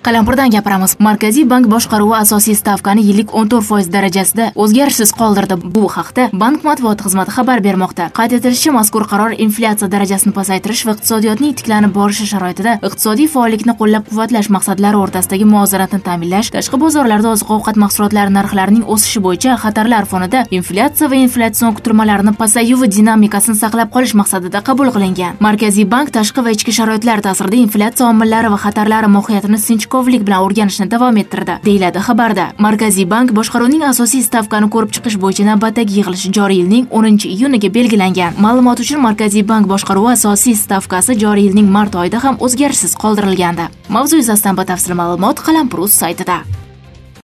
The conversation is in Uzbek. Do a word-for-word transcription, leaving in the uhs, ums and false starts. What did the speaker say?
Qalampirdan gapiramiz. Markaziy bank boshqaruvi asosiy stavkani yillik o'n to'rt foiz darajasida o'zgarishsiz qoldirdi. Bu haqda bank matbuot xizmati xabar bermoqda. Qayd etilishicha, mazkur qaror inflyatsiya darajasini pasaytirish va iqtisodiyotning tiklanib borishi sharoitida iqtisodiy faollikni qo'llab-quvvatlash maqsadlari o'rtasidagi muvozanatni ta'minlash, tashqi bozorlarda oziq-ovqat mahsulotlari narxlarining o'sishi bo'yicha xatarlar fonida inflyatsiya va inflyatsion kutilmalarni pasayuvi dinamikasini saqlab qolish maqsadida qabul qilingan. Markaziy bank tashqi va ichki sharoitlar ta'sirida inflyatsiya omillari va xatarlari mohiyatini sinchkovlik bilan o'rganishni davom ettirdi, deyiladi xabarda. Markaziy bank boshqaruvining asosiy stavkani ko'rib chiqish bo'yicha navbatdagi yig'ilish joriy yilning o'ninchi iyuniga belgilangan. Ma'lumot uchun, Markaziy bank boshqaruvi asosiy stavkasi joriy yilning mart oyida ham o'zgarishsiz qoldirilgandi. Mavzu yuzasidan batafsil ma'lumot Qalampir.uz saytida.